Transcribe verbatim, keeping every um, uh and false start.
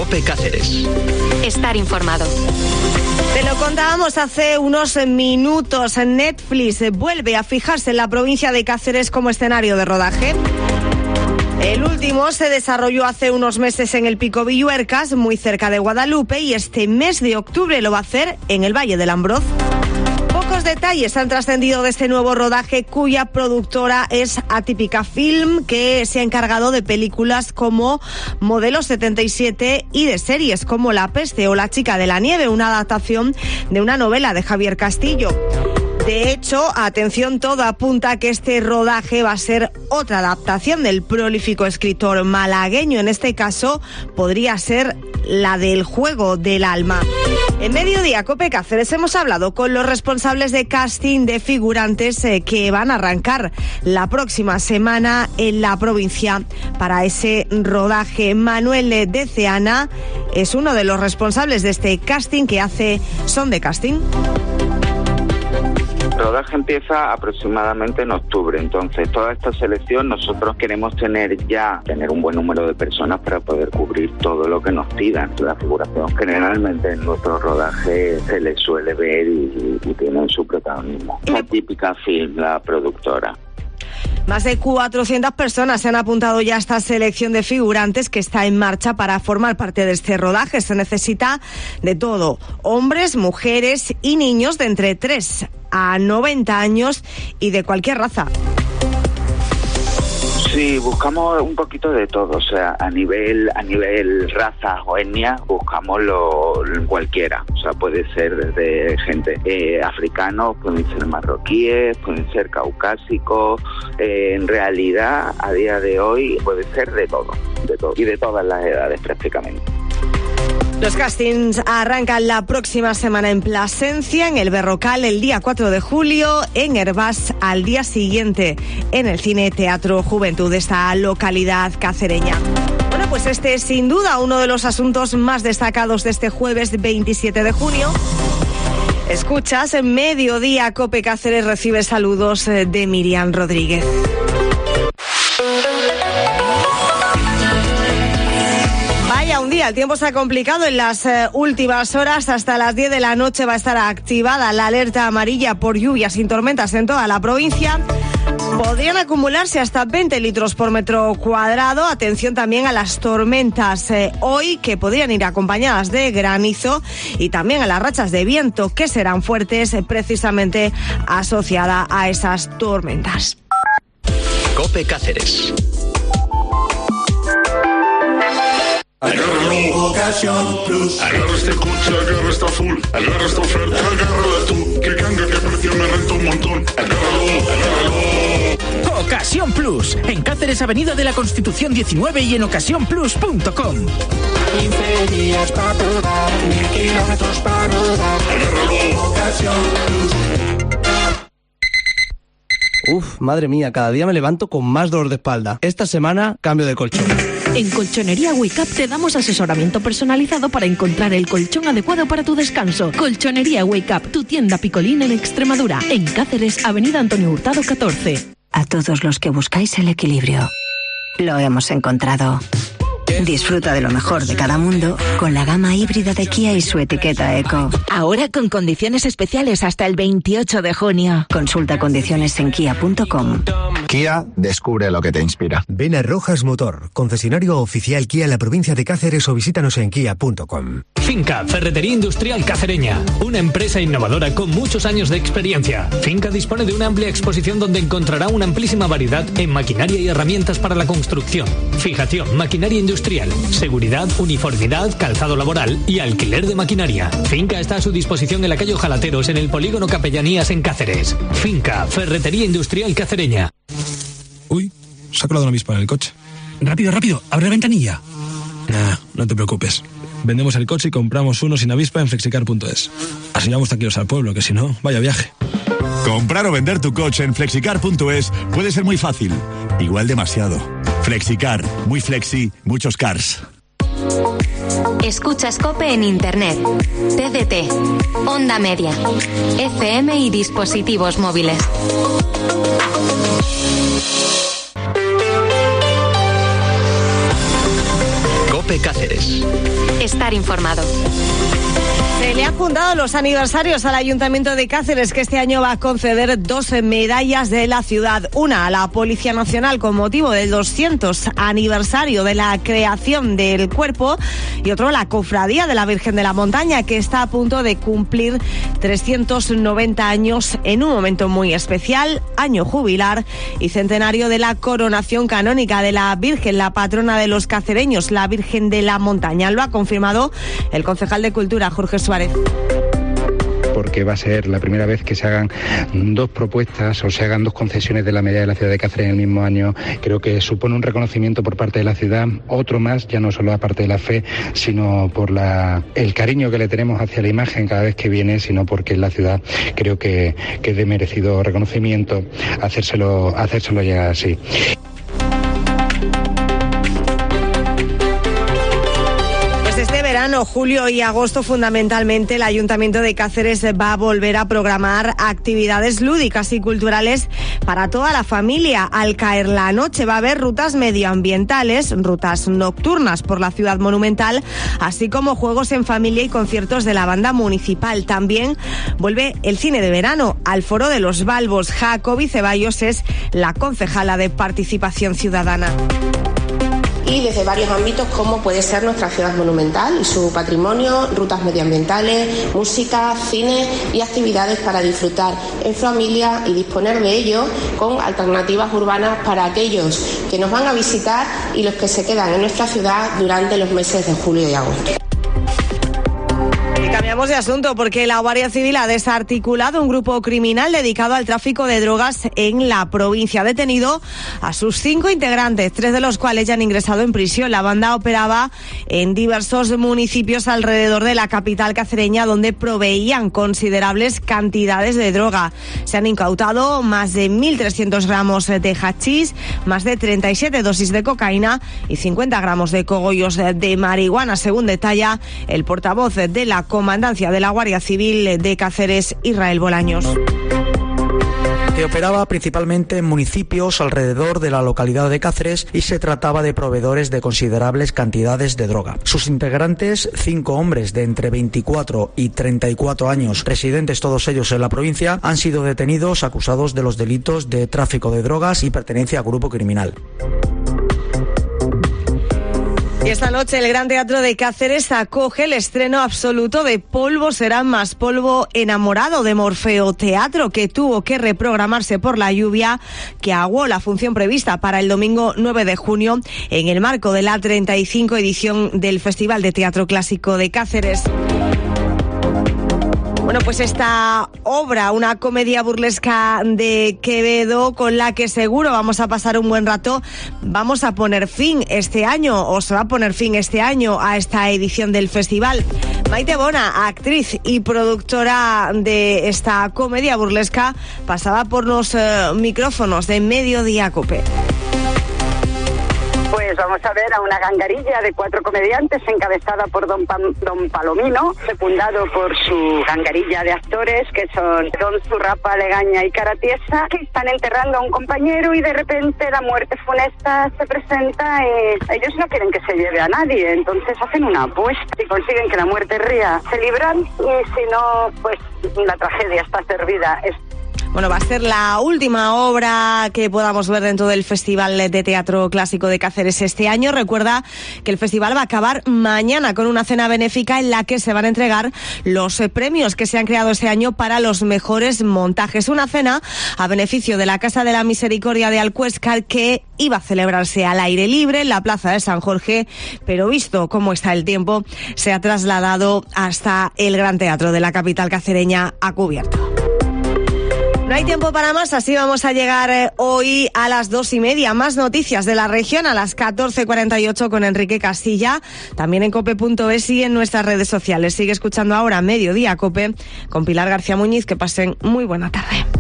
COPE Cáceres. Estar informado. Te lo contábamos hace unos minutos. Netflix vuelve a fijarse en la provincia de Cáceres como escenario de rodaje. El último se desarrolló hace unos meses en el Pico Villuercas, muy cerca de Guadalupe, y este mes de octubre lo va a hacer en el Valle del Ambroz. Pocos detalles han trascendido de este nuevo rodaje, cuya productora es Atípica Film, que se ha encargado de películas como Modelo setenta y siete y de series como La Peste o La Chica de la Nieve, una adaptación de una novela de Javier Castillo. De hecho, atención, todo apunta a que este rodaje va a ser otra adaptación del prolífico escritor malagueño. En este caso, podría ser la del Juego del Alma. En Mediodía COPE Cáceres hemos hablado con los responsables de casting de figurantes eh, que van a arrancar la próxima semana en la provincia para ese rodaje. Manuel de Ceana es uno de los responsables de este casting que hace Son de Casting. El rodaje empieza aproximadamente en octubre, entonces toda esta selección nosotros queremos tener ya, tener un buen número de personas para poder cubrir todo lo que nos pidan. La figuración generalmente en nuestro rodaje se les suele ver y, y tienen su protagonismo. La Típica Film, la productora. Más de cuatrocientas personas se han apuntado ya a esta selección de figurantes que está en marcha para formar parte de este rodaje. Se necesita de todo, hombres, mujeres y niños de entre tres a noventa años y de cualquier raza. Sí, buscamos un poquito de todo, o sea, a nivel a nivel raza o etnia buscamos lo, cualquiera, o sea, puede ser desde gente eh, africanos, pueden ser marroquíes, pueden ser caucásicos, eh, en realidad a día de hoy puede ser de todo, de todo y de todas las edades prácticamente. Los castings arrancan la próxima semana en Plasencia, en el Berrocal el día cuatro de julio, en Hervás al día siguiente, en el Cine Teatro Juventud de esta localidad cacereña. Bueno, pues este es sin duda uno de los asuntos más destacados de este jueves veintisiete de junio. Escuchas en Mediodía COPE Cáceres, recibe saludos de Miriam Rodríguez. Un día, el tiempo se ha complicado en las eh, últimas horas. Hasta las diez de la noche va a estar activada la alerta amarilla por lluvias y tormentas en toda la provincia. Podrían acumularse hasta veinte litros por metro cuadrado. Atención también a las tormentas eh, hoy, que podrían ir acompañadas de granizo, y también a las rachas de viento que serán fuertes, eh, precisamente asociada a esas tormentas. COPE Cáceres. Agárralo, Ocasión Plus. Agarra este coche, agarra esta full. Agarra esta oferta, agárrala tú. Que ganga, que precio, me renta un montón. Agárralo, agárralo. Ocasión Plus. En Cáceres, Avenida de la Constitución diecinueve y en ocasión plus punto com. quince días para probar, mil kilómetros para rodar. Agárralo, Ocasión Plus. Uf, madre mía, cada día me levanto con más dolor de espalda. Esta semana, cambio de colchón. En Colchonería Wake Up te damos asesoramiento personalizado para encontrar el colchón adecuado para tu descanso. Colchonería Wake Up, tu tienda picolín en Extremadura. En Cáceres, Avenida Antonio Hurtado catorce. A todos los que buscáis el equilibrio, lo hemos encontrado. Disfruta de lo mejor de cada mundo con la gama híbrida de Kia y su etiqueta Eco. Ahora con condiciones especiales hasta el veintiocho de junio. Consulta condiciones en kia punto com. Kia, descubre lo que te inspira. Ven a Rojas Motor, concesionario oficial Kia en la provincia de Cáceres, o visítanos en kia punto com. Finca, Ferretería Industrial Cacereña, una empresa innovadora con muchos años de experiencia. Finca dispone de una amplia exposición donde encontrará una amplísima variedad en maquinaria y herramientas para la construcción, fijación, maquinaria industrial, seguridad, uniformidad, calzado laboral y alquiler de maquinaria. Finca está a su disposición en la calle Ojalateros, en el polígono Capellanías, en Cáceres. Finca, Ferretería Industrial Cacereña. Uy, se ha colado una avispa en el coche. Rápido, rápido, abre la ventanilla. Nah, no te preocupes. Vendemos el coche y compramos uno sin avispa en flexicar punto es. Así vamos tranquilos al pueblo, que si no, vaya viaje. Comprar o vender tu coche en flexicar punto es puede ser muy fácil, igual demasiado. Flexicar, muy flexi, muchos cars. Escuchas COPE en Internet, T D T, Onda Media, F M y dispositivos móviles. COPE Cáceres. Estar informado. Se le han juntado los aniversarios al Ayuntamiento de Cáceres, que este año va a conceder dos medallas de la ciudad. Una a la Policía Nacional con motivo del doscientos aniversario de la creación del cuerpo y otro a la Cofradía de la Virgen de la Montaña, que está a punto de cumplir trescientos noventa años en un momento muy especial, año jubilar y centenario de la coronación canónica de la Virgen, la patrona de los cacereños, la Virgen de la Montaña. Lo ha confirmado el concejal de Cultura, Jorge Suárez. Porque va a ser la primera vez que se hagan dos propuestas o se hagan dos concesiones de la medalla de la ciudad de Cáceres en el mismo año. Creo que supone un reconocimiento por parte de la ciudad, otro más, ya no solo aparte de la fe, sino por la, el cariño que le tenemos hacia la imagen cada vez que viene, sino porque en la ciudad creo que, que es de merecido reconocimiento hacérselo, hacérselo llegar así. Verano, julio y agosto, fundamentalmente, el Ayuntamiento de Cáceres va a volver a programar actividades lúdicas y culturales para toda la familia. Al caer la noche va a haber rutas medioambientales, rutas nocturnas por la ciudad monumental, así como juegos en familia y conciertos de la banda municipal. También vuelve el cine de verano al Foro de los Balbos. Jacobi Ceballos es la concejala de Participación Ciudadana. Y desde varios ámbitos, como puede ser nuestra ciudad monumental y su patrimonio, rutas medioambientales, música, cine y actividades para disfrutar en familia y disponer de ello con alternativas urbanas para aquellos que nos van a visitar y los que se quedan en nuestra ciudad durante los meses de julio y agosto. Cambiamos de asunto porque la Guardia Civil ha desarticulado un grupo criminal dedicado al tráfico de drogas en la provincia. Ha detenido a sus cinco integrantes, tres de los cuales ya han ingresado en prisión. La banda operaba en diversos municipios alrededor de la capital cacereña, donde proveían considerables cantidades de droga. Se han incautado más de mil trescientos gramos de hachís, más de treinta y siete dosis de cocaína y cincuenta gramos de cogollos de marihuana, según detalla el portavoz de la Comandancia de la Guardia Civil de Cáceres, Israel Bolaños. Que operaba principalmente en municipios alrededor de la localidad de Cáceres y se trataba de proveedores de considerables cantidades de droga. Sus integrantes, cinco hombres de entre veinticuatro y treinta y cuatro años, residentes todos ellos en la provincia, han sido detenidos acusados de los delitos de tráfico de drogas y pertenencia a grupo criminal. Y esta noche el Gran Teatro de Cáceres acoge el estreno absoluto de Polvo será más polvo, enamorado de Morfeo, teatro que tuvo que reprogramarse por la lluvia que aguó la función prevista para el domingo nueve de junio en el marco de la treinta y cinco edición del Festival de Teatro Clásico de Cáceres. Bueno, pues esta obra, una comedia burlesca de Quevedo con la que seguro vamos a pasar un buen rato, vamos a poner fin este año, o se va a poner fin este año a esta edición del festival. Maite Bona, actriz y productora de esta comedia burlesca, pasaba por los eh, micrófonos de Mediodía Cope. Pues vamos a ver a una gangarilla de cuatro comediantes encabezada por don, Pam, don Palomino, secundado por su gangarilla de actores, que son Don Zurrapa, Legaña y Caratiesa, que están enterrando a un compañero y de repente la muerte funesta se presenta y ellos no quieren que se lleve a nadie, entonces hacen una apuesta. Si consiguen que la muerte ría, se libran, y si no, pues la tragedia está servida. Es Bueno, va a ser la última obra que podamos ver dentro del Festival de Teatro Clásico de Cáceres este año. Recuerda que el festival va a acabar mañana con una cena benéfica en la que se van a entregar los premios que se han creado este año para los mejores montajes. Una cena a beneficio de la Casa de la Misericordia de Alcuéscar que iba a celebrarse al aire libre en la Plaza de San Jorge, pero visto cómo está el tiempo, se ha trasladado hasta el Gran Teatro de la capital cacereña a cubierto. No hay tiempo para más, así vamos a llegar eh, hoy a las dos y media. Más noticias de la región a las catorce cuarenta y ocho con Enrique Castilla, también en cope punto es y en nuestras redes sociales. Sigue escuchando ahora Mediodía Cope con Pilar García Muñiz. Que pasen muy buena tarde.